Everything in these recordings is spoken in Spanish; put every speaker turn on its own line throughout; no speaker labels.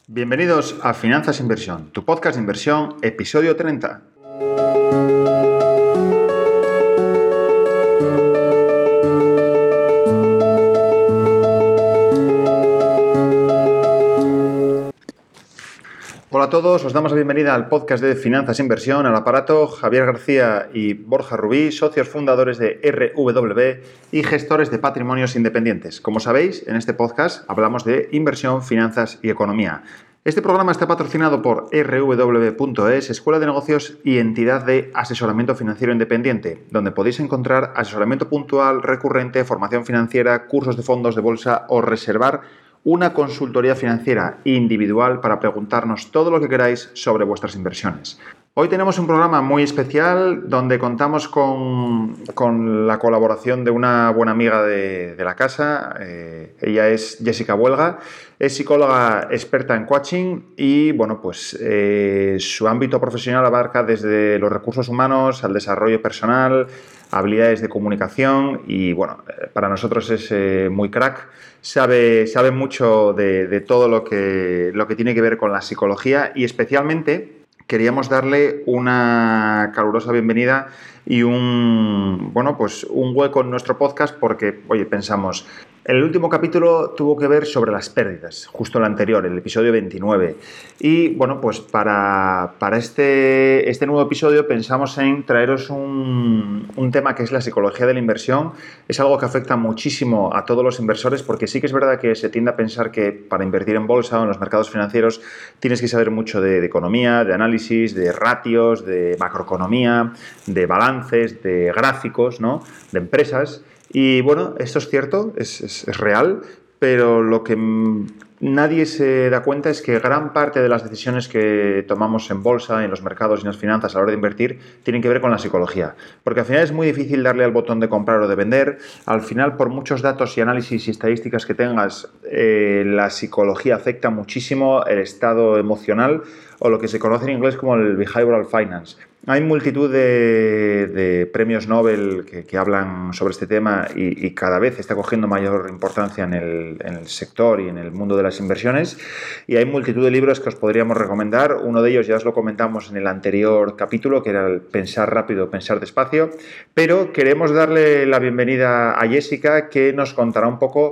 Bienvenidos a Finanzas Inversión, tu podcast de inversión, episodio 30. Hola a todos, os damos la bienvenida al podcast de Finanzas Inversión, al aparato Javier García y Borja Rubí, socios fundadores de RW y gestores de patrimonios independientes. Como sabéis, en este podcast hablamos de inversión, finanzas y economía. Este programa está patrocinado por rw.es, escuela de negocios y entidad de asesoramiento financiero independiente, donde podéis encontrar asesoramiento puntual, recurrente, formación financiera, cursos de fondos de bolsa o reservar una consultoría financiera individual para preguntarnos todo lo que queráis sobre vuestras inversiones. Hoy tenemos un programa muy especial donde contamos con la colaboración de una buena amiga de la casa. Ella es Jessica Buelga, es psicóloga experta en coaching y su ámbito profesional abarca desde los recursos humanos al desarrollo personal, habilidades de comunicación y para nosotros es muy crack. Sabe mucho de todo lo que tiene que ver con la psicología y especialmente queríamos darle una calurosa bienvenida y un hueco en nuestro podcast porque, pensamos, el último capítulo tuvo que ver sobre las pérdidas, justo el anterior, el episodio 29. Y, para este nuevo episodio pensamos en traeros un tema que es la psicología de la inversión. Es algo que afecta muchísimo a todos los inversores porque sí que es verdad que se tiende a pensar que para invertir en bolsa o en los mercados financieros tienes que saber mucho de economía, de análisis, de ratios, de macroeconomía, de balances, de gráficos, ¿no?, de empresas. Y esto es cierto, es real, pero lo que nadie se da cuenta es que gran parte de las decisiones que tomamos en bolsa, en los mercados y en las finanzas a la hora de invertir tienen que ver con la psicología. Porque al final es muy difícil darle al botón de comprar o de vender. Al final, por muchos datos y análisis y estadísticas que tengas, la psicología afecta muchísimo el estado emocional o lo que se conoce en inglés como el behavioral finance. Hay multitud de premios Nobel que hablan sobre este tema y cada vez está cogiendo mayor importancia en el sector y en el mundo de las inversiones. Y hay multitud de libros que os podríamos recomendar. Uno de ellos ya os lo comentamos en el anterior capítulo, que era el Pensar rápido, pensar despacio. Pero queremos darle la bienvenida a Jessica, que nos contará un poco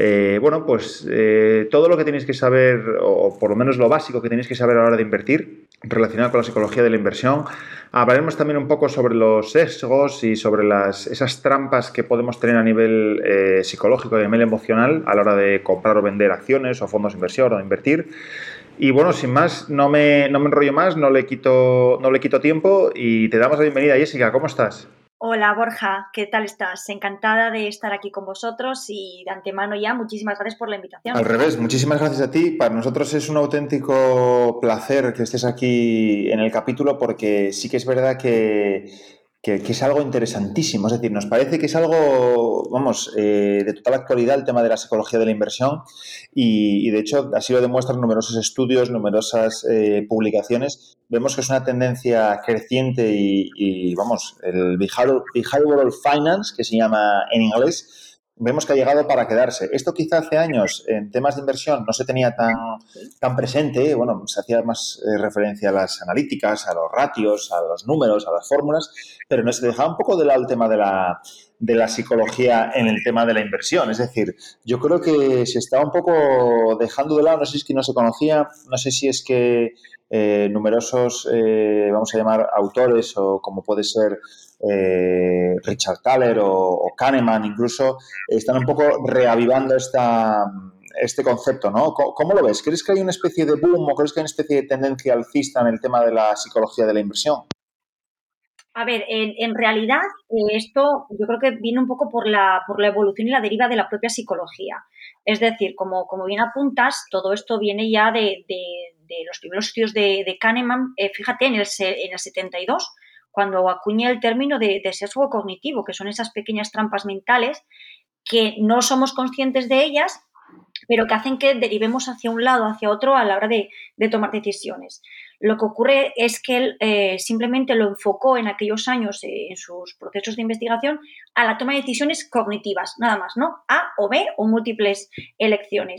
todo lo que tenéis que saber, o por lo menos lo básico que tenéis que saber a la hora de invertir, relacionado con la psicología de la inversión. Hablaremos también un poco sobre los sesgos y sobre esas trampas que podemos tener a nivel psicológico y a nivel emocional a la hora de comprar o vender acciones o fondos de inversión o invertir. Y sin más, no me enrollo más, no le quito tiempo y te damos la bienvenida, Jessica. ¿Cómo estás?
Hola Borja, ¿qué tal estás? Encantada de estar aquí con vosotros y de antemano ya muchísimas gracias por la invitación.
Al revés, muchísimas gracias a ti. Para nosotros es un auténtico placer que estés aquí en el capítulo porque sí que es verdad que es algo interesantísimo. Es decir, nos parece que es algo, de total actualidad el tema de la psicología de la inversión y de hecho así lo demuestran numerosos estudios, numerosas publicaciones. Vemos que es una tendencia creciente y el behavioral finance, que se llama en inglés, vemos que ha llegado para quedarse. Esto quizá hace años en temas de inversión no se tenía tan presente. Se hacía más referencia a las analíticas, a los ratios, a los números, a las fórmulas, pero no se dejaba un poco de lado el tema de la psicología en el tema de la inversión. Es decir, yo creo que se estaba un poco dejando de lado, no sé si es que no se conocía, no sé si es que numerosos, vamos a llamar, autores o como puede ser Richard Thaler o Kahneman incluso, están un poco reavivando este concepto, ¿no? ¿Cómo lo ves? ¿Crees que hay una especie de boom o crees que hay una especie de tendencia alcista en el tema de la psicología de la inversión?
A ver, en realidad esto yo creo que viene un poco por la evolución y la deriva de la propia psicología. Es decir, como bien apuntas, todo esto viene ya de los primeros estudios de Kahneman, fíjate, en el 72, cuando acuña el término de sesgo cognitivo, que son esas pequeñas trampas mentales que no somos conscientes de ellas, pero que hacen que derivemos hacia un lado, hacia otro a la hora de tomar decisiones. Lo que ocurre es que él simplemente lo enfocó en aquellos años en sus procesos de investigación a la toma de decisiones cognitivas, nada más, ¿no? A o B o múltiples elecciones.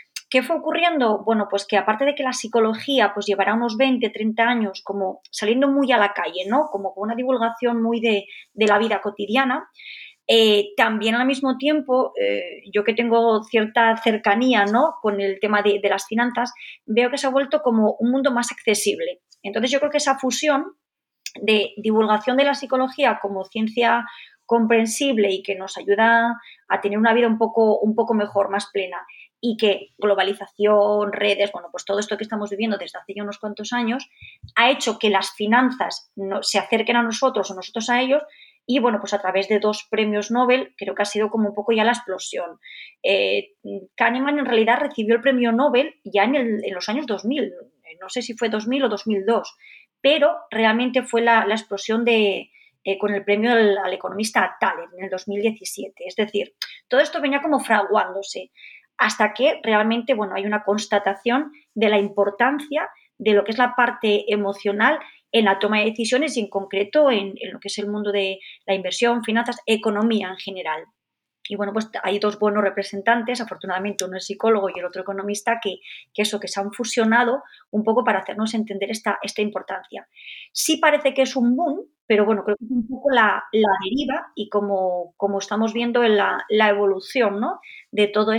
¿Qué fue ocurriendo? Bueno, pues que aparte de que la psicología pues llevará unos 20, 30 años como saliendo muy a la calle, ¿no? Como con una divulgación muy de la vida cotidiana, también al mismo tiempo, yo que tengo cierta cercanía, ¿no?, con el tema de las finanzas, veo que se ha vuelto como un mundo más accesible. Entonces yo creo que esa fusión de divulgación de la psicología como ciencia comprensible y que nos ayuda a tener una vida un poco mejor, más plena, y que globalización, redes, bueno, pues todo esto que estamos viviendo desde hace ya unos cuantos años, ha hecho que las finanzas se acerquen a nosotros o nosotros a ellos. Y bueno, pues a través de 2 premios Nobel, creo que ha sido como un poco ya la explosión. Kahneman en realidad recibió el premio Nobel ya en los años 2000, no sé si fue 2000 o 2002, pero realmente fue la explosión con el premio al economista Thaler en el 2017. Es decir, todo esto venía como fraguándose hasta que realmente, bueno, hay una constatación de la importancia de lo que es la parte emocional en la toma de decisiones y en concreto en lo que es el mundo de la inversión, finanzas, economía en general. Y bueno, pues hay 2 buenos representantes, afortunadamente uno es psicólogo y el otro economista, que se han fusionado un poco para hacernos entender esta importancia. Sí parece que es un boom, pero bueno, creo que es un poco la deriva y como estamos viendo en la evolución, ¿no?, de toda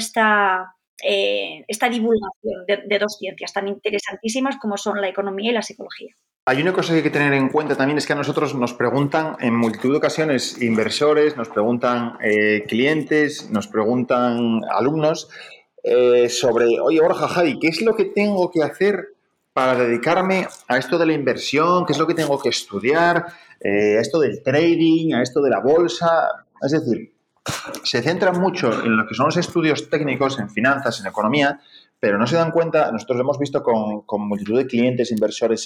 esta divulgación de 2 ciencias tan interesantísimas como son la economía y la psicología.
Hay una cosa que hay que tener en cuenta también, es que a nosotros nos preguntan en multitud de ocasiones inversores, nos preguntan clientes, nos preguntan alumnos sobre, oye, Borja, Javi, ¿qué es lo que tengo que hacer para dedicarme a esto de la inversión? ¿Qué es lo que tengo que estudiar? A esto del trading, a esto de la bolsa. Es decir, se centran mucho en lo que son los estudios técnicos, en finanzas, en economía, pero no se dan cuenta. Nosotros lo hemos visto con multitud de clientes, inversores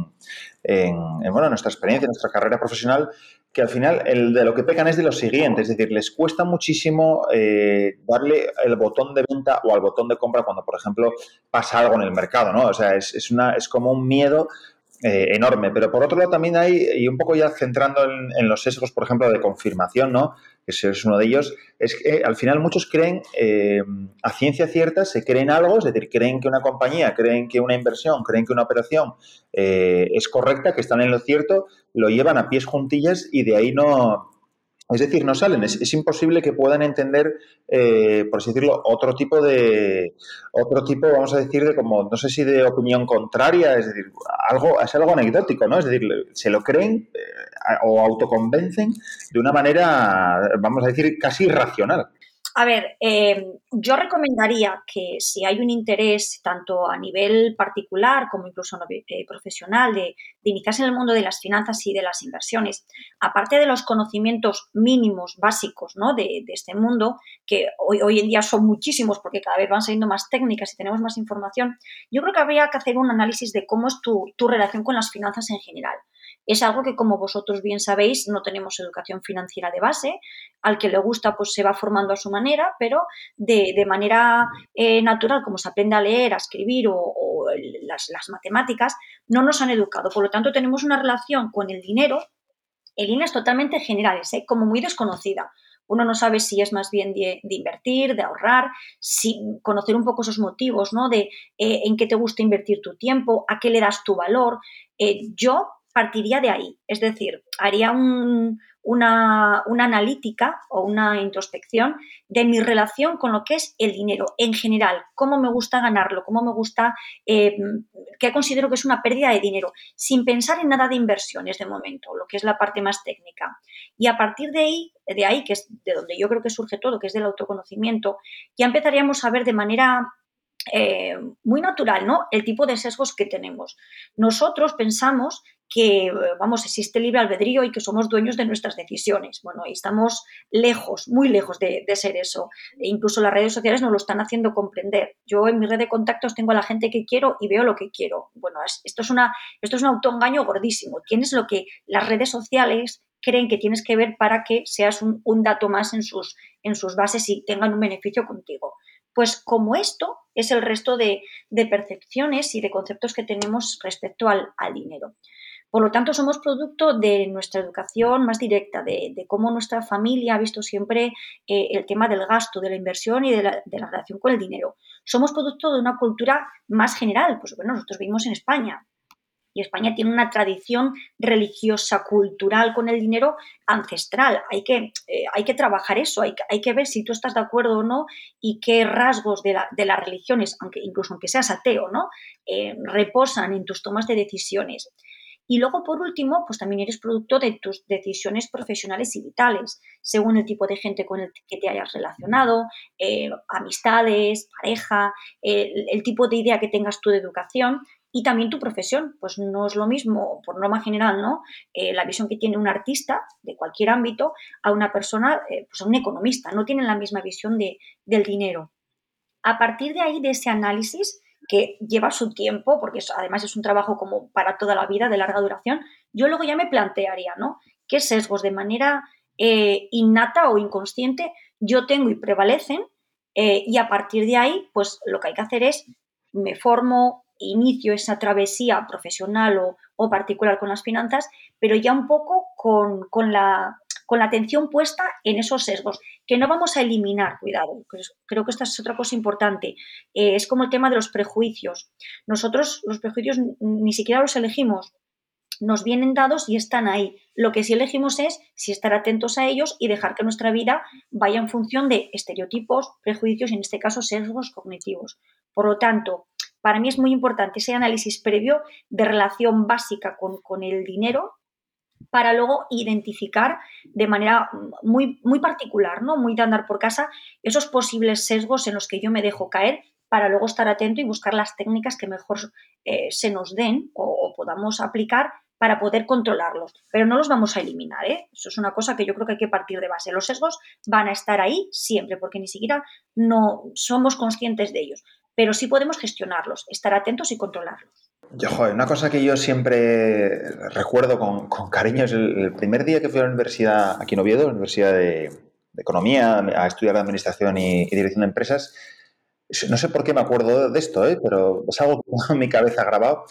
bueno, nuestra experiencia, en nuestra carrera profesional, que al final de lo que pecan es de lo siguiente, es decir, les cuesta muchísimo darle el botón de venta o al botón de compra cuando, por ejemplo, pasa algo en el mercado, ¿no? O sea, es como un miedo enorme. Pero por otro lado también hay, y un poco ya centrando en los sesgos, por ejemplo, de confirmación, ¿no?, que ese es uno de ellos, es que al final muchos creen, a ciencia cierta, se creen algo, es decir, creen que una compañía, creen que una inversión, creen que una operación es correcta, que están en lo cierto, lo llevan a pies juntillas y de ahí no... Es decir, no salen. Es imposible que puedan entender, por así decirlo, otro tipo, vamos a decir, de como, no sé si de opinión contraria, es decir, es algo anecdótico, ¿no? Es decir, se lo creen o autoconvencen de una manera, vamos a decir, casi irracional.
A ver, yo recomendaría que si hay un interés tanto a nivel particular como incluso profesional de iniciarse en el mundo de las finanzas y de las inversiones, aparte de los conocimientos mínimos básicos, ¿no?, de este mundo, que hoy en día son muchísimos porque cada vez van saliendo más técnicas y tenemos más información, yo creo que habría que hacer un análisis de cómo es tu relación con las finanzas en general. Es algo que, como vosotros bien sabéis, no tenemos educación financiera de base. Al que le gusta, pues se va formando a su manera, pero de manera natural, como se aprende a leer, a escribir o las matemáticas, no nos han educado. Por lo tanto, tenemos una relación con el dinero en líneas totalmente generales, como muy desconocida. Uno no sabe si es más bien de invertir, de ahorrar, conocer un poco esos motivos, ¿no?, de en qué te gusta invertir tu tiempo, a qué le das tu valor. Yo partiría de ahí, es decir, haría una analítica o una introspección de mi relación con lo que es el dinero en general, cómo me gusta ganarlo, cómo me gusta, qué considero que es una pérdida de dinero, sin pensar en nada de inversiones de momento, lo que es la parte más técnica. Y a partir de ahí, que es de donde yo creo que surge todo, que es del autoconocimiento, ya empezaríamos a ver de manera muy natural, ¿no?, el tipo de sesgos que tenemos. Nosotros pensamos que, vamos, existe libre albedrío y que somos dueños de nuestras decisiones. Bueno, y estamos lejos, muy lejos de ser eso. E incluso las redes sociales nos lo están haciendo comprender. Yo en mi red de contactos tengo a la gente que quiero y veo lo que quiero. Bueno, esto es un autoengaño gordísimo. Tienes lo que las redes sociales creen que tienes que ver para que seas un dato más en sus bases y tengan un beneficio contigo. Pues como esto es el resto de percepciones y de conceptos que tenemos respecto al dinero. Por lo tanto, somos producto de nuestra educación más directa, de cómo nuestra familia ha visto siempre el tema del gasto, de la inversión y de la relación con el dinero. Somos producto de una cultura más general. Pues bueno, nosotros vivimos en España. Y España tiene una tradición religiosa, cultural con el dinero ancestral. Hay que trabajar eso, hay que ver si tú estás de acuerdo o no y qué rasgos de las religiones, incluso aunque seas ateo, ¿no? Reposan en tus tomas de decisiones. Y luego, por último, pues también eres producto de tus decisiones profesionales y vitales, según el tipo de gente con el que te hayas relacionado, amistades, pareja, el tipo de idea que tengas tú de educación y también tu profesión. Pues no es lo mismo, por norma general, ¿no? La visión que tiene un artista de cualquier ámbito a una persona, pues a un economista. No tienen la misma visión del dinero. A partir de ahí, de ese análisis, que lleva su tiempo, porque además es un trabajo como para toda la vida, de larga duración, yo luego ya me plantearía, ¿no? ¿Qué sesgos de manera innata o inconsciente yo tengo y prevalecen? Y a partir de ahí, pues lo que hay que hacer es, me formo, inicio esa travesía profesional o particular con las finanzas, pero ya un poco con la atención puesta en esos sesgos, que no vamos a eliminar, cuidado, creo que esta es otra cosa importante, es como el tema de los prejuicios. Nosotros los prejuicios ni siquiera los elegimos, nos vienen dados y están ahí. Lo que sí elegimos es si estar atentos a ellos y dejar que nuestra vida vaya en función de estereotipos, prejuicios y en este caso sesgos cognitivos. Por lo tanto, para mí es muy importante ese análisis previo de relación básica con el dinero para luego identificar de manera muy particular, ¿no? Muy de andar por casa, esos posibles sesgos en los que yo me dejo caer para luego estar atento y buscar las técnicas que mejor se nos den o podamos aplicar para poder controlarlos. Pero no los vamos a eliminar, ¿eh? Eso es una cosa que yo creo que hay que partir de base. Los sesgos van a estar ahí siempre, porque ni siquiera no somos conscientes de ellos. Pero sí podemos gestionarlos, estar atentos y controlarlos.
Yo, joder, una cosa que yo siempre recuerdo con cariño es el primer día que fui a la universidad aquí en Oviedo, la Universidad de Economía, a estudiar Administración y Dirección de Empresas. No sé por qué me acuerdo de esto, pero es algo que tengo en mi cabeza grabado.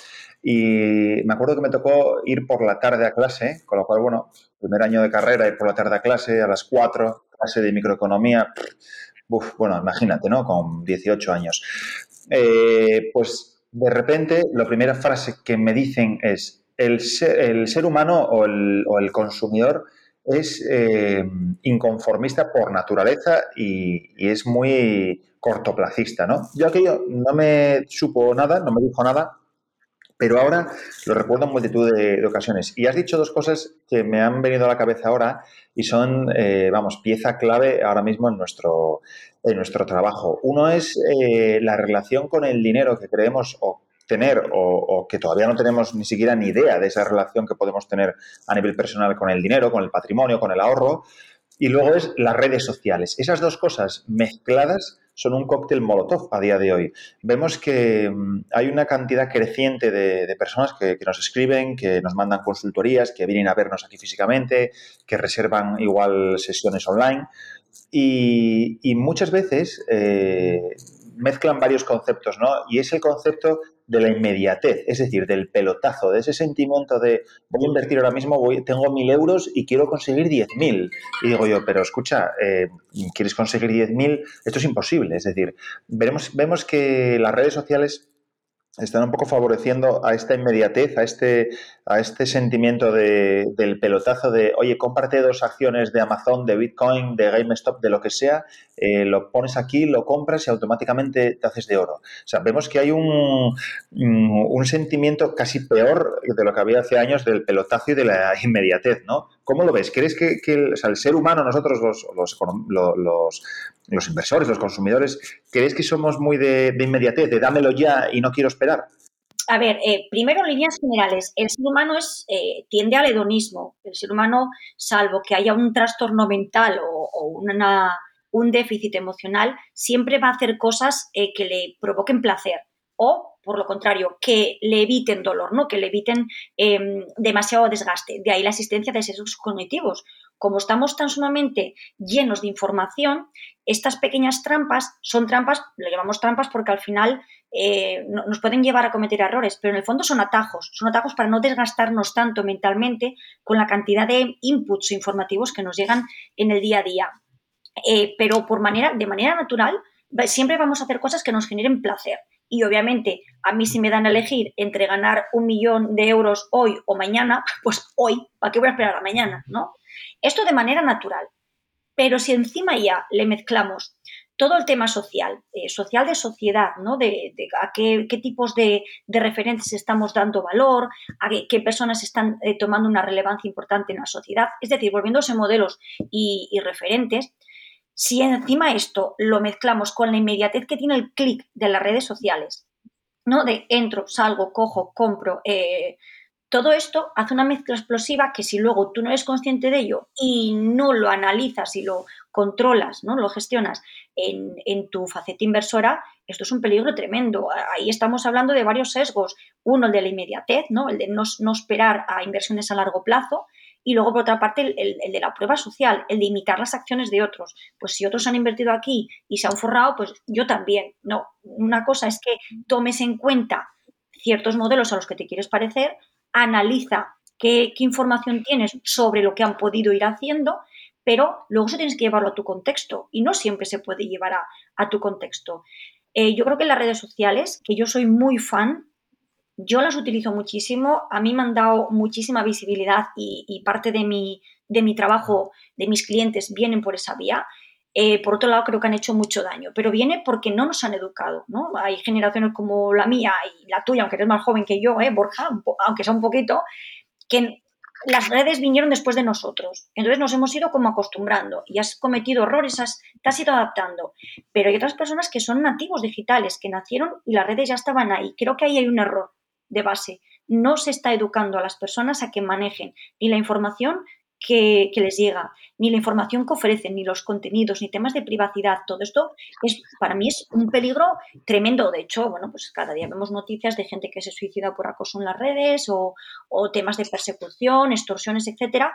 Y me acuerdo que me tocó ir por la tarde a clase, con lo cual, bueno, primer año de carrera, ir por la tarde a clase, a las 4, clase de microeconomía. Uf, bueno, imagínate, ¿no? Con 18 años. Pues de repente, la primera frase que me dicen es: el ser humano o el consumidor es inconformista por naturaleza y es muy cortoplacista, ¿no? Yo aquello no me supo nada, no me dijo nada, pero ahora lo recuerdo en multitud de ocasiones. Y has dicho dos cosas que me han venido a la cabeza ahora y son, vamos, pieza clave ahora mismo en nuestro trabajo. Uno es la relación con el dinero que creemos o tener o que todavía no tenemos ni siquiera ni idea de esa relación que podemos tener a nivel personal con el dinero, con el patrimonio, con el ahorro. Y luego es las redes sociales. Esas dos cosas mezcladas son un cóctel molotov a día de hoy. Vemos que hay una cantidad creciente de personas que nos escriben, que nos mandan consultorías, que vienen a vernos aquí físicamente, que reservan igual sesiones online y muchas veces mezclan varios conceptos, ¿no? Y es el concepto de la inmediatez, es decir, del pelotazo, de ese sentimiento de voy a invertir ahora mismo, tengo 1.000 euros y quiero conseguir 10.000. Y digo yo, pero escucha, ¿quieres conseguir 10.000? Esto es imposible. Es decir, vemos que las redes sociales están un poco favoreciendo a esta inmediatez, a este sentimiento del pelotazo de, oye, cómprate 2 acciones de Amazon, de Bitcoin, de GameStop, de lo que sea, lo pones aquí, lo compras y automáticamente te haces de oro. O sea, vemos que hay un sentimiento casi peor de lo que había hace años del pelotazo y de la inmediatez, ¿no? ¿Cómo lo ves? ¿Crees que o sea, el ser humano, nosotros los inversores, los consumidores, crees que somos muy de inmediatez, de dámelo ya y no quiero esperar?
A ver, primero, en líneas generales, el ser humano tiende al hedonismo. El ser humano, salvo que haya un trastorno mental o un déficit emocional, siempre va a hacer cosas que le provoquen placer o, por lo contrario, que le eviten dolor, ¿no? Que le eviten demasiado desgaste. De ahí la existencia de sesgos cognitivos. como estamos tan sumamente llenos de información, estas pequeñas trampas son trampas, le llamamos trampas porque al final nos pueden llevar a cometer errores, pero en el fondo son atajos para no desgastarnos tanto mentalmente con la cantidad de inputs informativos que nos llegan en el día a día. Pero de manera natural, siempre vamos a hacer cosas que nos generen placer. Y obviamente, a mí si me dan a elegir entre ganar 1 millón de euros hoy o mañana, pues hoy, ¿para qué voy a esperar a mañana? ¿No? Esto de manera natural. Pero si encima ya le mezclamos todo el tema social, social de sociedad, ¿no? De a qué tipos de referentes estamos dando valor, a qué personas están tomando una relevancia importante en la sociedad, es decir, volviéndose modelos y referentes. Si encima esto lo mezclamos con la inmediatez que tiene el clic de las redes sociales, ¿no? De entro, salgo, cojo, compro, todo esto hace una mezcla explosiva que si luego tú no eres consciente de ello y no lo analizas y lo controlas, ¿no? Lo gestionas en tu faceta inversora, esto es un peligro tremendo. Ahí estamos hablando de varios sesgos. Uno, el de la inmediatez, ¿no? El de no esperar a inversiones a largo plazo. Y luego, por otra parte, el de la prueba social, el de imitar las acciones de otros. Pues si otros han invertido aquí y se han forrado, pues yo también. No, una cosa es que tomes en cuenta ciertos modelos a los que te quieres parecer, analiza qué información tienes sobre lo que han podido ir haciendo, pero luego eso tienes que llevarlo a tu contexto y no siempre se puede llevar a tu contexto. Yo creo que las redes sociales, que yo soy muy fan, yo las utilizo muchísimo, a mí me han dado muchísima visibilidad y parte de mi trabajo, de mis clientes, vienen por esa vía. Por otro lado, creo que han hecho mucho daño, pero viene porque no nos han educado, ¿no? Hay generaciones como la mía y la tuya, aunque eres más joven que yo, Borja, aunque sea un poquito, que las redes vinieron después de nosotros. Entonces nos hemos ido como acostumbrando y has cometido errores, te has ido adaptando. Pero hay otras personas que son nativos digitales, que nacieron y las redes ya estaban ahí. Creo que ahí hay un error de base. No se está educando a las personas a que manejen ni la información que les llega, ni la información que ofrecen, ni los contenidos, ni temas de privacidad. Todo esto para mí es un peligro tremendo. De hecho, bueno, pues cada día vemos noticias de gente que se suicida por acoso en las redes o temas de persecución, extorsiones, etcétera,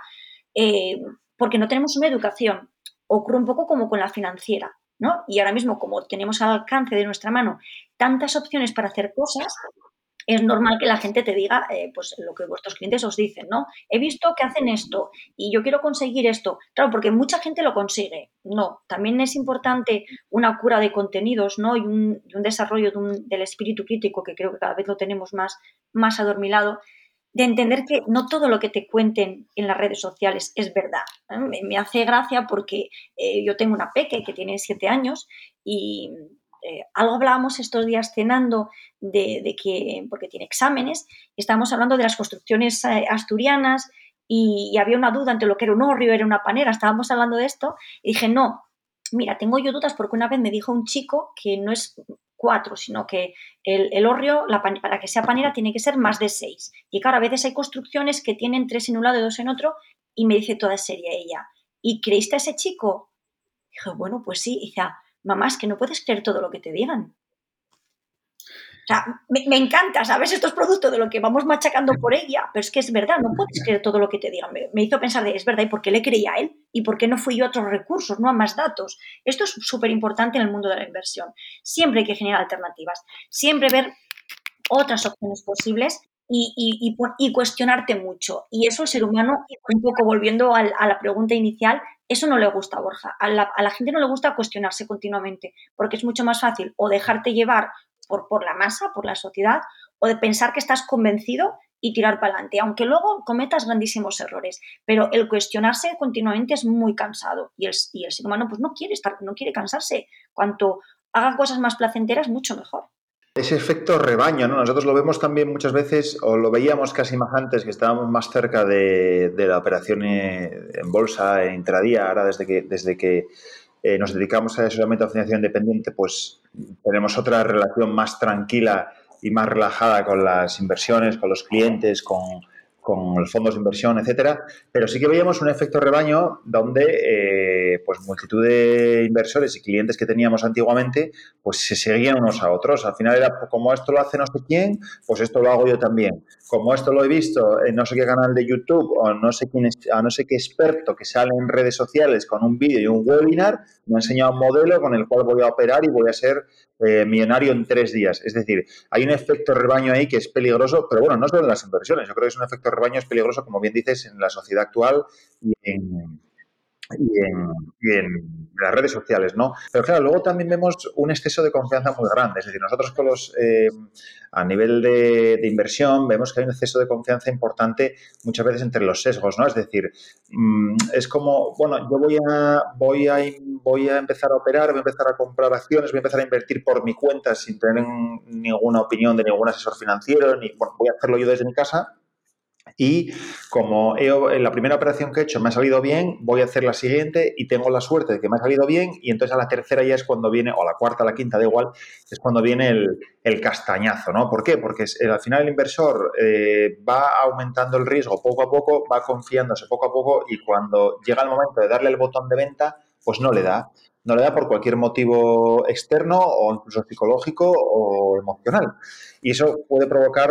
porque no tenemos una educación. Ocurre un poco como con la financiera, ¿no? Y ahora mismo, como tenemos al alcance de nuestra mano tantas opciones para hacer cosas, es normal que la gente te diga pues lo que vuestros clientes os dicen, ¿no? He visto que hacen esto y yo quiero conseguir esto. Claro, porque mucha gente lo consigue. No, también es importante una cura de contenidos, ¿no? Y un desarrollo del espíritu crítico, que creo que cada vez lo tenemos más adormilado, de entender que no todo lo que te cuenten en las redes sociales es verdad. Me hace gracia porque yo tengo una peque que tiene 7 años y algo hablábamos estos días cenando de que, porque tiene exámenes, estábamos hablando de las construcciones asturianas y había una duda entre lo que era un hórreo, era una panera, estábamos hablando de esto y dije, no, mira, tengo yo dudas porque una vez me dijo un chico que no es 4, sino que el hórreo, para que sea panera, tiene que ser más de 6. Y claro, a veces hay construcciones que tienen 3 en un lado y 2 en otro y me dice toda seria ella, ¿y creíste a ese chico? Dije, bueno, pues sí. Y dice, mamá, es que no puedes creer todo lo que te digan. O sea, me encanta, ¿sabes? Esto es producto de lo que vamos machacando por ella, pero es que es verdad, no puedes creer todo lo que te digan. Me hizo pensar de, es verdad, ¿y por qué le creía a él? ¿Y por qué no fui yo a otros recursos, no a más datos? Esto es súper importante en el mundo de la inversión. Siempre hay que generar alternativas, siempre ver otras opciones posibles y cuestionarte mucho. Y eso el ser humano, un poco volviendo a la pregunta inicial, eso no le gusta, Borja. A la gente no le gusta cuestionarse continuamente, porque es mucho más fácil o dejarte llevar por la masa, por la sociedad, o de pensar que estás convencido y tirar para adelante, aunque luego cometas grandísimos errores. Pero el cuestionarse continuamente es muy cansado y el ser humano pues no quiere cansarse. Cuanto haga cosas más placenteras, mucho mejor.
Ese efecto rebaño, ¿no? Nosotros lo vemos también muchas veces, o lo veíamos casi más antes, que estábamos más cerca de la operación en bolsa, en intradía. Ahora, desde que nos dedicamos a asesoramiento de financiación independiente, pues tenemos otra relación más tranquila y más relajada con las inversiones, con los clientes, con con los fondos de inversión, etcétera, pero sí que veíamos un efecto rebaño donde pues multitud de inversores y clientes que teníamos antiguamente pues se seguían unos a otros. Al final era como esto lo hace no sé quién, pues esto lo hago yo también. Como esto lo he visto en no sé qué canal de YouTube o no sé quién es, a no sé qué experto que sale en redes sociales con un vídeo y un webinar, me ha enseñado un modelo con el cual voy a operar y voy a ser millonario en 3 días. Es decir, hay un efecto rebaño ahí que es peligroso, pero bueno, no solo en las inversiones. Yo creo que es un efecto rebaño, es peligroso, como bien dices, en la sociedad actual y en, y en, y en las redes sociales, ¿no? Pero claro, luego también vemos un exceso de confianza muy grande. Es decir, nosotros con a nivel de inversión, vemos que hay un exceso de confianza importante muchas veces entre los sesgos, ¿no? Es decir, es como, bueno, yo voy a empezar a operar, voy a empezar a comprar acciones, voy a empezar a invertir por mi cuenta sin tener ninguna opinión de ningún asesor financiero, ni, bueno, voy a hacerlo yo desde mi casa. Y como en la primera operación que he hecho me ha salido bien, voy a hacer la siguiente y tengo la suerte de que me ha salido bien y entonces a la tercera ya es cuando viene, o a la cuarta, a la quinta, da igual, es cuando viene el castañazo, ¿no? ¿Por qué? Porque al final el inversor va aumentando el riesgo poco a poco, va confiándose poco a poco y cuando llega el momento de darle el botón de venta, pues no le da. No le da por cualquier motivo externo o incluso psicológico o emocional. Y eso puede provocar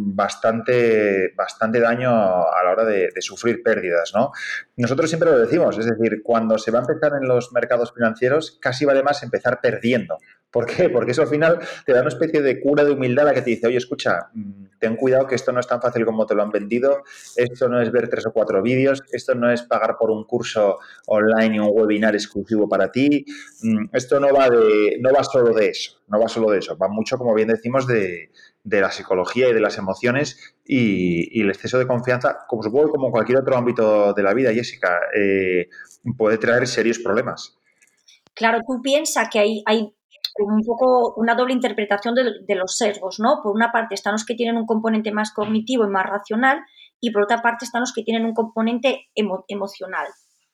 bastante daño a la hora de sufrir pérdidas, ¿no? Nosotros siempre lo decimos, es decir, cuando se va a empezar en los mercados financieros, casi vale más empezar perdiendo. ¿Por qué? Porque eso al final te da una especie de cura de humildad a la que te dice, oye, escucha, ten cuidado que esto no es tan fácil como te lo han vendido, esto no es ver 3 o 4 vídeos, esto no es pagar por un curso online y un webinar exclusivo para ti, esto no va solo de eso, no va solo de eso, va mucho, como bien decimos, de la psicología y de las emociones y el exceso de confianza, como supongo que como cualquier otro ámbito de la vida, Jessica, puede traer serios problemas.
Claro, tú piensas que hay como un poco una doble interpretación de los sesgos, ¿no? Por una parte están los que tienen un componente más cognitivo y más racional y por otra parte están los que tienen un componente emocional.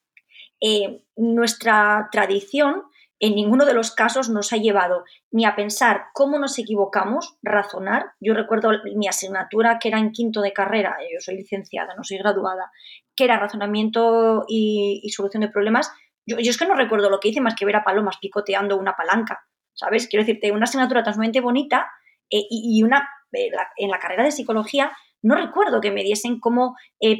Nuestra tradición en ninguno de los casos nos ha llevado ni a pensar cómo nos equivocamos, razonar. Yo recuerdo mi asignatura que era en quinto de carrera, yo soy licenciada, no soy graduada, que era razonamiento y solución de problemas. Yo es que no recuerdo lo que hice más que ver a palomas picoteando una palanca, ¿sabes? Quiero decirte, una asignatura tan sumamente bonita y en la carrera de psicología no recuerdo que me diesen cómo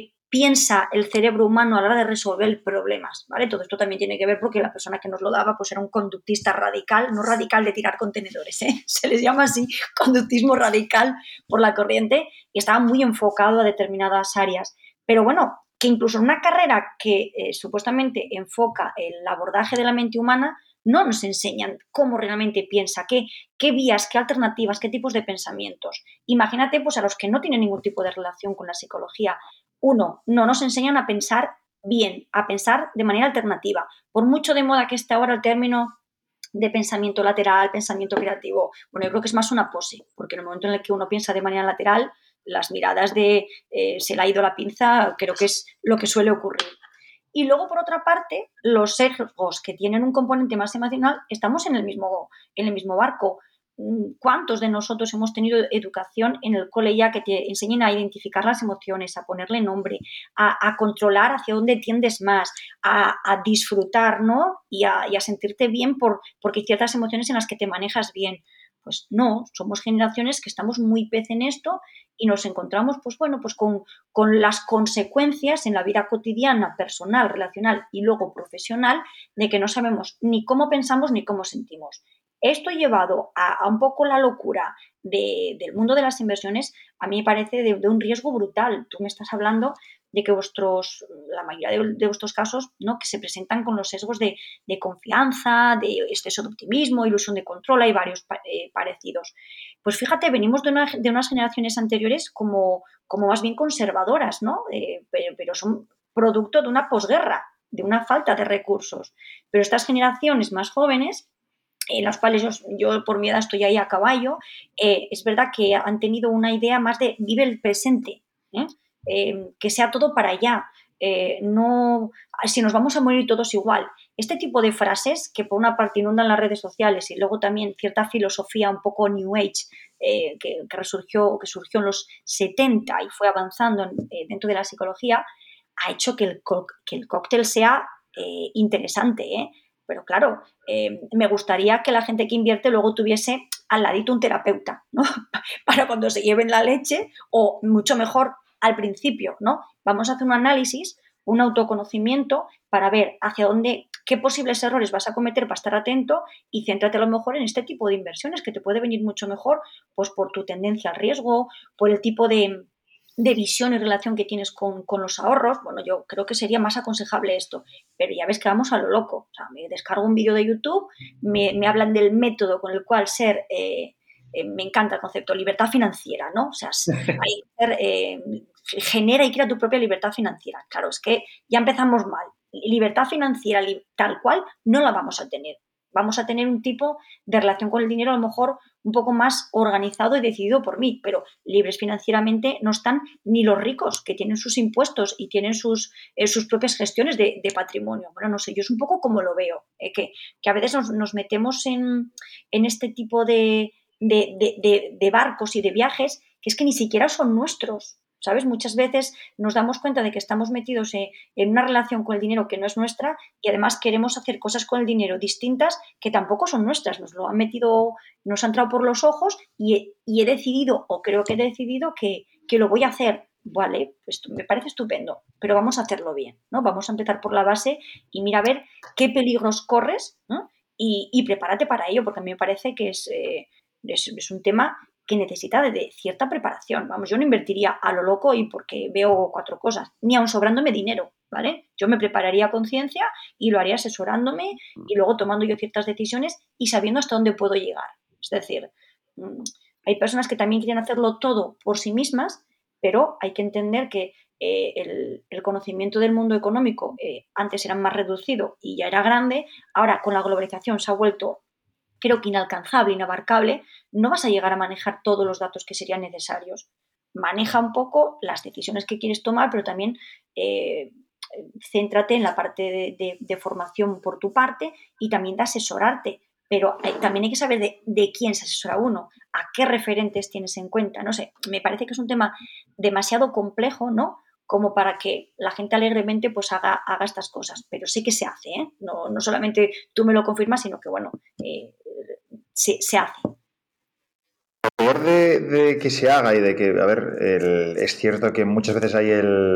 piensa el cerebro humano a la hora de resolver problemas, ¿vale? Todo esto también tiene que ver porque la persona que nos lo daba pues era un conductista radical, no radical de tirar contenedores, ¿eh? Se les llama así, conductismo radical por la corriente, y estaba muy enfocado a determinadas áreas. Pero bueno, que incluso en una carrera que supuestamente enfoca el abordaje de la mente humana, no nos enseñan cómo realmente piensa, qué vías, qué alternativas, qué tipos de pensamientos. Imagínate pues a los que no tienen ningún tipo de relación con la psicología. Uno, no nos enseñan a pensar bien, a pensar de manera alternativa. Por mucho de moda que esté ahora el término de pensamiento lateral, pensamiento creativo, bueno, yo creo que es más una pose, porque en el momento en el que uno piensa de manera lateral, las miradas de se le ha ido la pinza, creo que es lo que suele ocurrir. Y luego, por otra parte, los sesgos que tienen un componente más emocional, estamos en el mismo barco. ¿Cuántos de nosotros hemos tenido educación en el cole ya que te enseñen a identificar las emociones, a ponerle nombre, a controlar hacia dónde tiendes más, a disfrutar, ¿no? Y a sentirte bien porque hay ciertas emociones en las que te manejas bien? Pues no, somos generaciones que estamos muy pez en esto y nos encontramos, pues bueno, pues con las consecuencias en la vida cotidiana, personal, relacional y luego profesional de que no sabemos ni cómo pensamos ni cómo sentimos. Esto llevado a un poco la locura del mundo de las inversiones, a mí me parece de un riesgo brutal. Tú me estás hablando de que la mayoría de vuestros casos, ¿no? Que se presentan con los sesgos de confianza, de exceso de optimismo, ilusión de control, hay varios parecidos. Pues fíjate, venimos de unas generaciones anteriores como más bien conservadoras, ¿no? Pero son producto de una posguerra, de una falta de recursos. Pero estas generaciones más jóvenes en las cuales yo por mi edad estoy ahí a caballo, es verdad que han tenido una idea más de vive el presente, ¿eh? Que sea todo para allá. no, si nos vamos a morir todos igual. Este tipo de frases que por una parte inundan las redes sociales y luego también cierta filosofía un poco New Age que surgió en los 70 y fue avanzando dentro de la psicología, ha hecho que el cóctel sea interesante, ¿eh? Pero claro, me gustaría que la gente que invierte luego tuviese al ladito un terapeuta, ¿no? Para cuando se lleven la leche, o mucho mejor al principio, ¿no? Vamos a hacer un análisis, un autoconocimiento para ver hacia dónde, qué posibles errores vas a cometer para estar atento y céntrate a lo mejor en este tipo de inversiones que te puede venir mucho mejor, pues por tu tendencia al riesgo, por el tipo de visión y relación que tienes con los ahorros. Bueno, yo creo que sería más aconsejable esto, pero ya ves que vamos a lo loco. O sea, me descargo un vídeo de YouTube, me hablan del método con el cual me encanta el concepto, libertad financiera, ¿no? O sea, hay que genera y crea tu propia libertad financiera. Claro, es que ya empezamos mal. Libertad financiera tal cual no la vamos a tener. Vamos a tener un tipo de relación con el dinero a lo mejor un poco más organizado y decidido por mí, pero libres financieramente no están ni los ricos, que tienen sus impuestos y tienen sus propias gestiones de patrimonio. Bueno, no sé, yo es un poco como lo veo, que a veces nos metemos en este tipo de barcos y de viajes que es que ni siquiera son nuestros. ¿Sabes? Muchas veces nos damos cuenta de que estamos metidos en una relación con el dinero que no es nuestra y además queremos hacer cosas con el dinero distintas que tampoco son nuestras. Nos lo han metido, nos ha entrado por los ojos y he decidido, o creo que he decidido, que lo voy a hacer. Vale, pues me parece estupendo, pero vamos a hacerlo bien, ¿no? Vamos a empezar por la base y mira a ver qué peligros corres, ¿no? Y prepárate para ello, porque a mí me parece que es un tema que necesita de cierta preparación. Vamos, yo no invertiría a lo loco y porque veo cuatro cosas, ni aun sobrándome dinero, ¿vale? Yo me prepararía a conciencia y lo haría asesorándome y luego tomando yo ciertas decisiones y sabiendo hasta dónde puedo llegar. Es decir, hay personas que también quieren hacerlo todo por sí mismas, pero hay que entender que el conocimiento del mundo económico antes era más reducido y ya era grande, ahora con la globalización se ha vuelto, creo que inalcanzable, inabarcable, no vas a llegar a manejar todos los datos que serían necesarios. Maneja un poco las decisiones que quieres tomar, pero también céntrate en la parte de formación por tu parte y también de asesorarte. Pero también hay que saber de quién se asesora uno, a qué referentes tienes en cuenta. No sé, me parece que es un tema demasiado complejo, ¿no? Como para que la gente alegremente pues haga estas cosas. Pero sí que se hace, ¿eh? No solamente tú me lo confirmas, sino que, bueno, se hace.
A favor de que se haga y de que, a ver, es cierto que muchas veces hay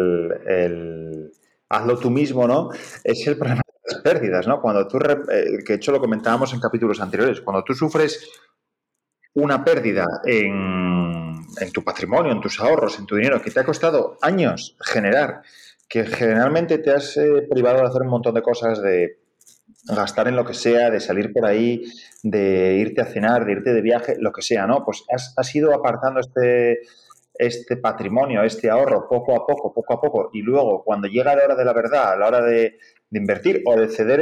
el hazlo tú mismo, ¿no? Es el problema de las pérdidas, ¿no? Cuando tú, que de hecho lo comentábamos en capítulos anteriores, cuando tú sufres una pérdida en tu patrimonio, en tus ahorros, en tu dinero, que te ha costado años generar, que generalmente te has privado de hacer un montón de cosas, de gastar en lo que sea, de salir por ahí, de irte a cenar, de irte de viaje, lo que sea, ¿no? Pues has ido apartando este patrimonio, este ahorro, poco a poco, y luego cuando llega la hora de la verdad, a la hora de invertir o de ceder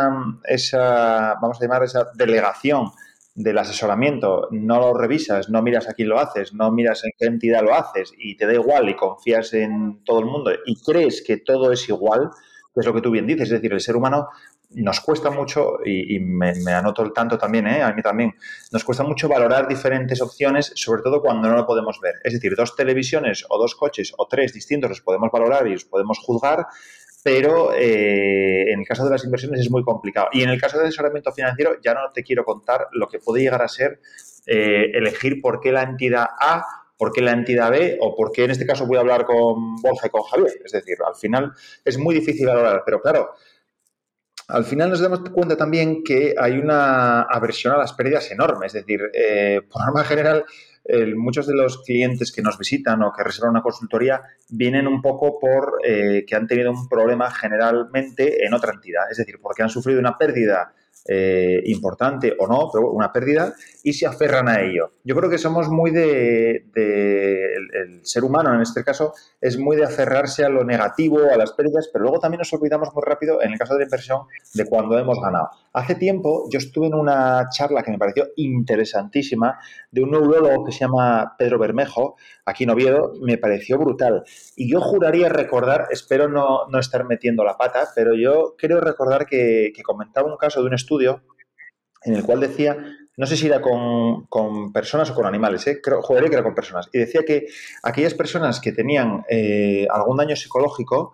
esa, vamos a llamar esa delegación del asesoramiento, no lo revisas, no miras a quién lo haces, no miras en qué entidad lo haces y te da igual y confías en todo el mundo y crees que todo es igual, que es lo que tú bien dices, es decir, el ser humano nos cuesta mucho, y me anoto el tanto también, a mí también, nos cuesta mucho valorar diferentes opciones, sobre todo cuando no lo podemos ver. Es decir, dos televisiones o dos coches o tres distintos los podemos valorar y los podemos juzgar, pero en el caso de las inversiones es muy complicado. Y en el caso del asesoramiento financiero ya no te quiero contar lo que puede llegar a ser elegir por qué la entidad A, por qué la entidad B o por qué en este caso voy a hablar con Borja y con Javier. Es decir, al final es muy difícil valorar, pero claro, al final nos damos cuenta también que hay una aversión a las pérdidas enorme. Es decir, por norma general, muchos de los clientes que nos visitan o que reservan una consultoría vienen un poco por que han tenido un problema generalmente en otra entidad. Es decir, porque han sufrido una pérdida importante o no, pero una pérdida, y se aferran a ello. Yo creo que somos muy el ser humano, en este caso, es muy de aferrarse a lo negativo, a las pérdidas, pero luego también nos olvidamos muy rápido, en el caso de la inversión, de cuando hemos ganado. Hace tiempo yo estuve en una charla que me pareció interesantísima de un neurólogo que se llama Pedro Bermejo, aquí en Oviedo, me pareció brutal. Y yo juraría recordar, espero no estar metiendo la pata, pero yo creo recordar que comentaba un caso de un estudio en el cual decía, no sé si era con personas o con animales, juraría que era con personas, y decía que aquellas personas que tenían algún daño psicológico,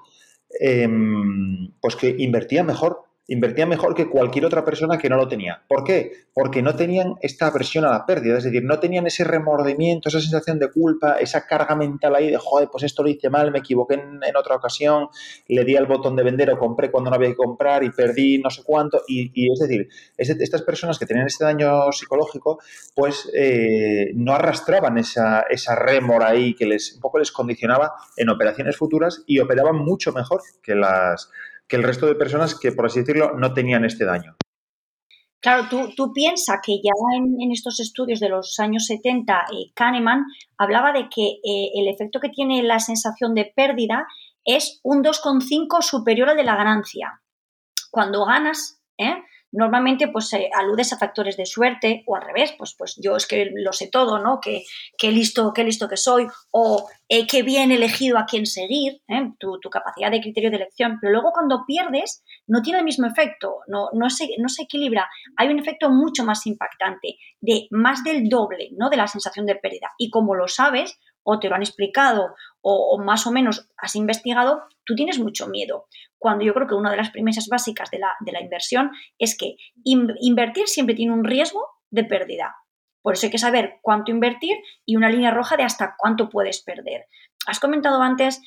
pues que invertían mejor que cualquier otra persona que no lo tenía. ¿Por qué? Porque no tenían esta aversión a la pérdida, es decir, no tenían ese remordimiento, esa sensación de culpa, esa carga mental ahí de, joder, pues esto lo hice mal, me equivoqué en otra ocasión, le di al botón de vender o compré cuando no había que comprar y perdí no sé cuánto, y es decir, estas personas que tenían este daño psicológico, pues no arrastraban esa rémora ahí que un poco les condicionaba en operaciones futuras y operaban mucho mejor que el resto de personas que, por así decirlo, no tenían este daño.
Claro, tú piensas que ya en estos estudios de los años 70, Kahneman hablaba de que el efecto que tiene la sensación de pérdida es un 2,5 superior al de la ganancia. Cuando ganas, normalmente pues aludes a factores de suerte o al revés, pues yo es que lo sé todo, ¿no? Qué listo que soy o qué bien elegido a quién seguir, tu capacidad de criterio de elección. Pero luego cuando pierdes no tiene el mismo efecto, no se equilibra. Hay un efecto mucho más impactante, de más del doble, ¿no? De la sensación de pérdida. Y como lo sabes, o te lo han explicado, o más o menos has investigado, tú tienes mucho miedo. Cuando yo creo que una de las premisas básicas de la inversión es que invertir siempre tiene un riesgo de pérdida. Por eso hay que saber cuánto invertir y una línea roja de hasta cuánto puedes perder. Has comentado antes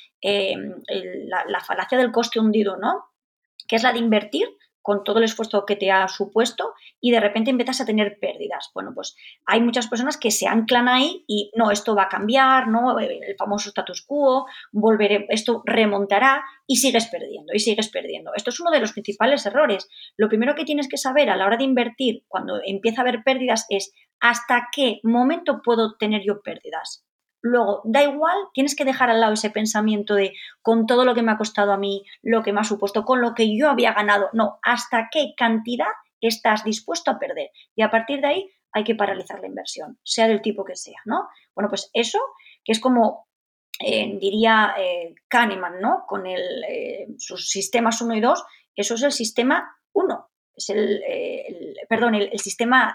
la falacia del coste hundido, ¿no? Que es la de invertir con todo el esfuerzo que te ha supuesto y de repente empiezas a tener pérdidas. Bueno, pues hay muchas personas que se anclan ahí y no, esto va a cambiar, ¿no? El famoso status quo, esto remontará y sigues perdiendo y sigues perdiendo. Esto es uno de los principales errores. Lo primero que tienes que saber a la hora de invertir cuando empieza a haber pérdidas es hasta qué momento puedo tener yo pérdidas. Luego, da igual, tienes que dejar al lado ese pensamiento de con todo lo que me ha costado a mí, lo que me ha supuesto, con lo que yo había ganado. No, hasta qué cantidad estás dispuesto a perder. Y a partir de ahí hay que paralizar la inversión, sea del tipo que sea, ¿no? Bueno, pues eso, que es como diría Kahneman, ¿no? Con sus sistemas 1 y 2, eso es el sistema 1, es el sistema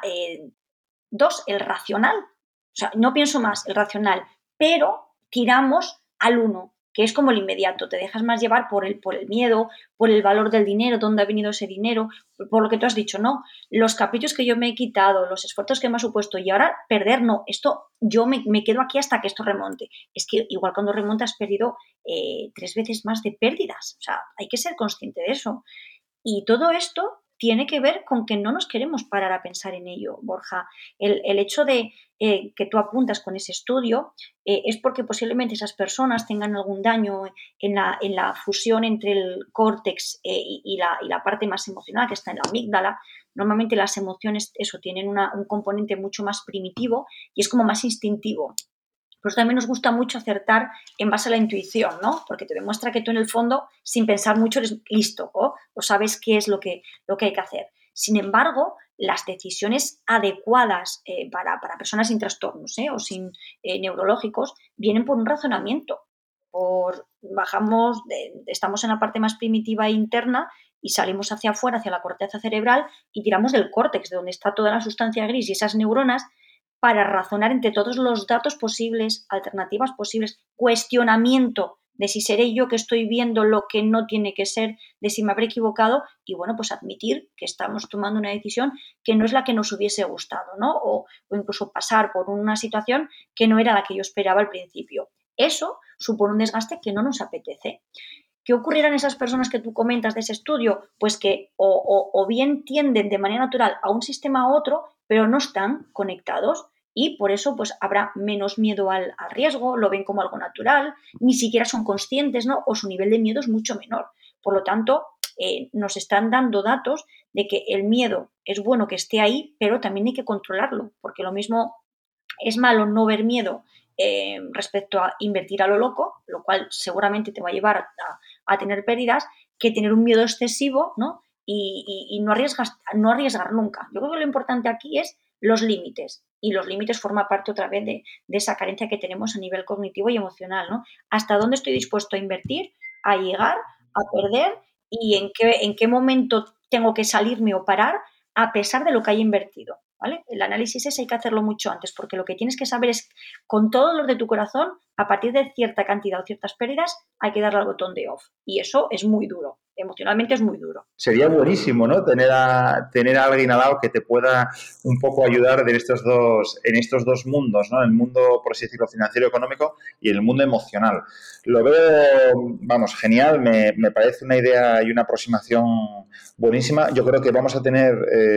2, el racional. O sea, no pienso más, el racional, pero tiramos al 1, que es como el inmediato. Te dejas más llevar por el miedo, por el valor del dinero, dónde ha venido ese dinero, por lo que tú has dicho, ¿no? Los caprichos que yo me he quitado, los esfuerzos que me ha supuesto y ahora perder, no, esto yo me quedo aquí hasta que esto remonte. Es que igual cuando remonta has perdido 3 veces más de pérdidas. O sea, hay que ser consciente de eso. Y todo esto tiene que ver con que no nos queremos parar a pensar en ello, Borja. El hecho de que tú apuntas con ese estudio es porque posiblemente esas personas tengan algún daño en la fusión entre el córtex y la parte más emocional que está en la amígdala. Normalmente las emociones, eso, tienen un componente mucho más primitivo y es como más instintivo. Por eso también nos gusta mucho acertar en base a la intuición, ¿no? Porque te demuestra que tú en el fondo, sin pensar mucho, eres listo o sabes qué es lo que hay que hacer. Sin embargo, las decisiones adecuadas para personas sin trastornos o sin neurológicos vienen por un razonamiento. Estamos en la parte más primitiva e interna y salimos hacia afuera, hacia la corteza cerebral y tiramos del córtex, de donde está toda la sustancia gris y esas neuronas para razonar entre todos los datos posibles, alternativas posibles, cuestionamiento de si seré yo que estoy viendo lo que no tiene que ser, de si me habré equivocado y, bueno, pues admitir que estamos tomando una decisión que no es la que nos hubiese gustado, ¿no? O incluso pasar por una situación que no era la que yo esperaba al principio. Eso supone un desgaste que no nos apetece. ¿Qué ocurrirán esas personas que tú comentas de ese estudio? Pues que o bien tienden de manera natural a un sistema a otro, pero no están conectados y por eso pues habrá menos miedo al riesgo, lo ven como algo natural, ni siquiera son conscientes, ¿no? O su nivel de miedo es mucho menor. Por lo tanto, nos están dando datos de que el miedo es bueno que esté ahí, pero también hay que controlarlo, porque lo mismo es malo no ver miedo respecto a invertir a lo loco, lo cual seguramente te va a llevar a tener pérdidas, que tener un miedo excesivo, ¿no? Y no arriesgar nunca. Yo creo que lo importante aquí es los límites, y los límites forman parte otra vez de esa carencia que tenemos a nivel cognitivo y emocional, ¿no? ¿Hasta dónde estoy dispuesto a invertir, a llegar, a perder, y en qué momento tengo que salirme o parar a pesar de lo que haya invertido? ¿Vale? El análisis ese hay que hacerlo mucho antes, porque lo que tienes que saber es, con todos los de tu corazón, a partir de cierta cantidad o ciertas pérdidas, hay que darle al botón de off. Y eso es muy duro, emocionalmente es muy duro.
Sería buenísimo, ¿no? Tener a alguien al lado que te pueda un poco ayudar en estos dos mundos, ¿no? El mundo, por así decirlo, financiero económico y el mundo emocional. Lo veo, vamos, genial, me parece una idea y una aproximación buenísima. Yo creo que vamos a tener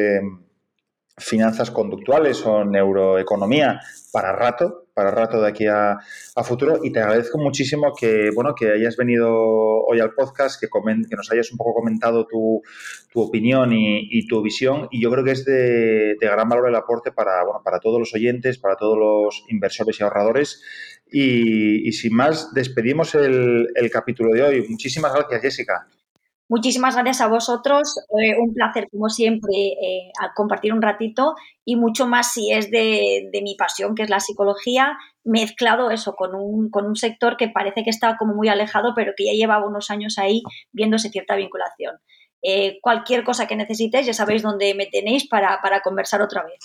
finanzas conductuales o neuroeconomía para rato de aquí a futuro, y te agradezco muchísimo que hayas venido hoy al podcast, que nos hayas un poco comentado tu opinión y tu visión, y yo creo que es de gran valor el aporte para todos los oyentes, para todos los inversores y ahorradores. Y sin más, despedimos el capítulo de hoy. Muchísimas gracias, Jessica.
Muchísimas gracias a vosotros, un placer como siempre compartir un ratito, y mucho más si es de mi pasión, que es la psicología, mezclado eso con un sector que parece que está como muy alejado, pero que ya llevaba unos años ahí viéndose cierta vinculación. Cualquier cosa que necesitéis, ya sabéis dónde me tenéis para conversar otra vez.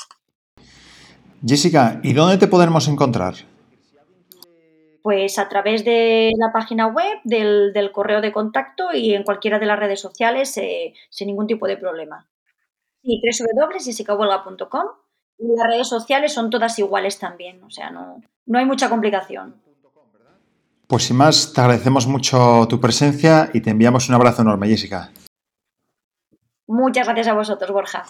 Jessica, ¿y dónde te podremos encontrar?
Pues a través de la página web, del correo de contacto y en cualquiera de las redes sociales, sin ningún tipo de problema. Sí, www.jessicahuelga.com, y las redes sociales son todas iguales también, o sea, no hay mucha complicación.
Pues sin más, te agradecemos mucho tu presencia y te enviamos un abrazo enorme, Jessica.
Muchas gracias a vosotros, Borja.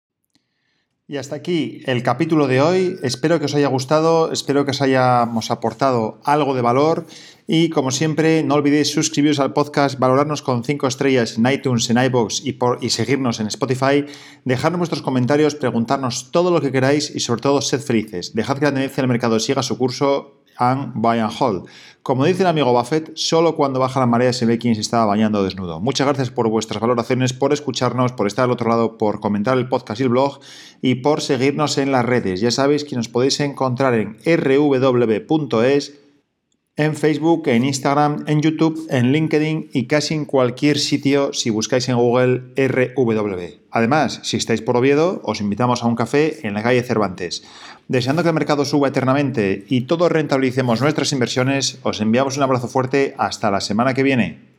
Y hasta aquí el capítulo de hoy. Espero que os haya gustado, espero que os hayamos aportado algo de valor, y como siempre no olvidéis suscribiros al podcast, valorarnos con 5 estrellas en iTunes, en iVoox y seguirnos en Spotify, dejarnos vuestros comentarios, preguntarnos todo lo que queráis y sobre todo sed felices. Dejad que la tendencia del mercado siga su curso and buy and hold. Como dice el amigo Buffett, solo cuando baja la marea se ve quién se estaba bañando desnudo. Muchas gracias por vuestras valoraciones, por escucharnos, por estar al otro lado, por comentar el podcast y el blog y por seguirnos en las redes. Ya sabéis que nos podéis encontrar en rw.es, en Facebook, en Instagram, en YouTube, en LinkedIn y casi en cualquier sitio si buscáis en Google RW. Además, si estáis por Oviedo, os invitamos a un café en la calle Cervantes. Deseando que el mercado suba eternamente y todos rentabilicemos nuestras inversiones, os enviamos un abrazo fuerte hasta la semana que viene.